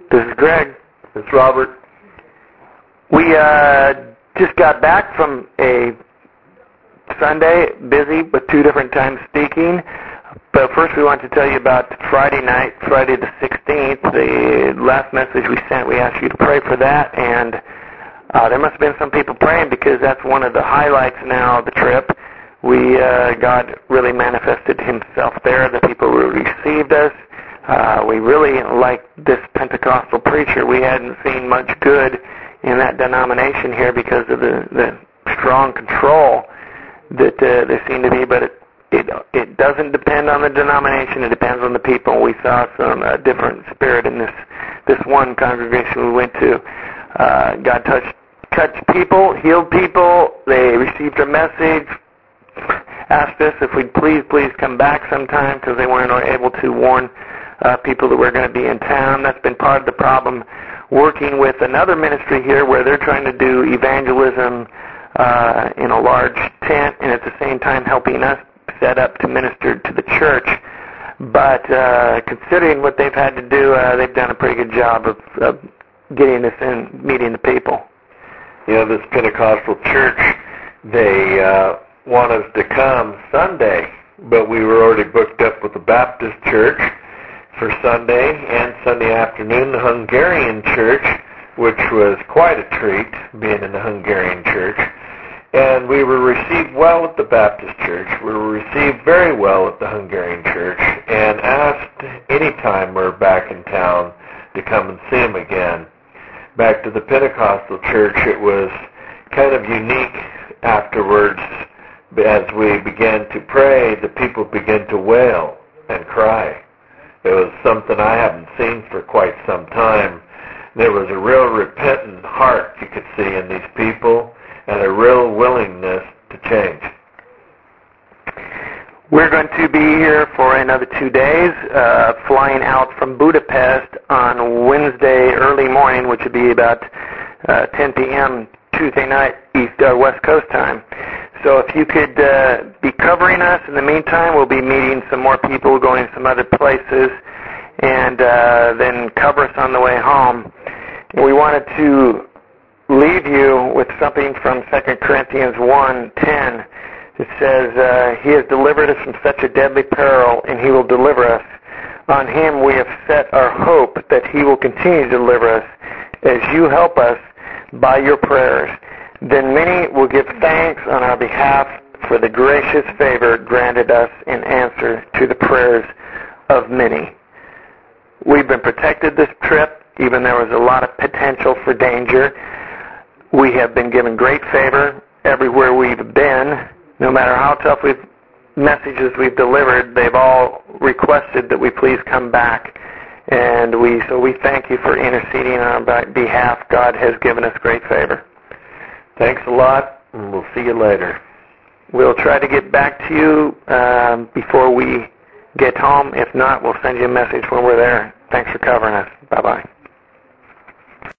This is Greg. It's Robert. We just got back from a Sunday, busy with 2 different times speaking. But first we want to tell you about Friday night, Friday the 16th, the last message we sent. We asked you to pray for that, and there must have been some people praying because that's one of the highlights now of the trip. God really manifested himself there. The people who received us. We really liked this Pentecostal preacher. We hadn't seen much good in that denomination here because of the strong control that there seemed to be, but it doesn't depend on the denomination. It depends on the people. We saw some different spirit in this one congregation we went to. God touched people, healed people. They received our message, asked us if we'd please come back sometime because they weren't able to warn people that we're going to be in town. That's been part of the problem working with another ministry here where they're trying to do evangelism in a large tent and at the same time helping us set up to minister to the church. But considering what they've had to do, they've done a pretty good job of getting us in, meeting the people. You know, this Pentecostal church, they want us to come Sunday, but we were already booked up with the Baptist church for Sunday and Sunday afternoon, the Hungarian church, which was quite a treat, being in the Hungarian church. And we were received well at the Baptist church. We were received very well at the Hungarian church and asked anytime we're back in town to come and see them again. Back to the Pentecostal church, it was kind of unique afterwards. As we began to pray, the people began to wail and cry. It was something I haven't seen for quite some time. There was a real repentant heart you could see in these people and a real willingness to change. We're going to be here for another 2 days, flying out from Budapest on Wednesday early morning, which would be about 10 p.m. Tuesday night, West Coast time. So if you could be covering us in the meantime, we'll be meeting some more people, going some other places, and then cover us on the way home. And we wanted to leave you with something from 2 Corinthians 1:10. It says, He has delivered us from such a deadly peril, and He will deliver us. On Him we have set our hope that He will continue to deliver us as you help us by your prayers. Then many will give thanks on our behalf for the gracious favor granted us in answer to the prayers of many. We've been protected this trip, even there was a lot of potential for danger. We have been given great favor everywhere we've been. No matter how tough messages we've delivered, they've all requested that we please come back. And so we thank you for interceding on our behalf. God has given us great favor. Thanks a lot, and we'll see you later. We'll try to get back to you before we get home. If not, we'll send you a message when we're there. Thanks for covering us. Bye-bye.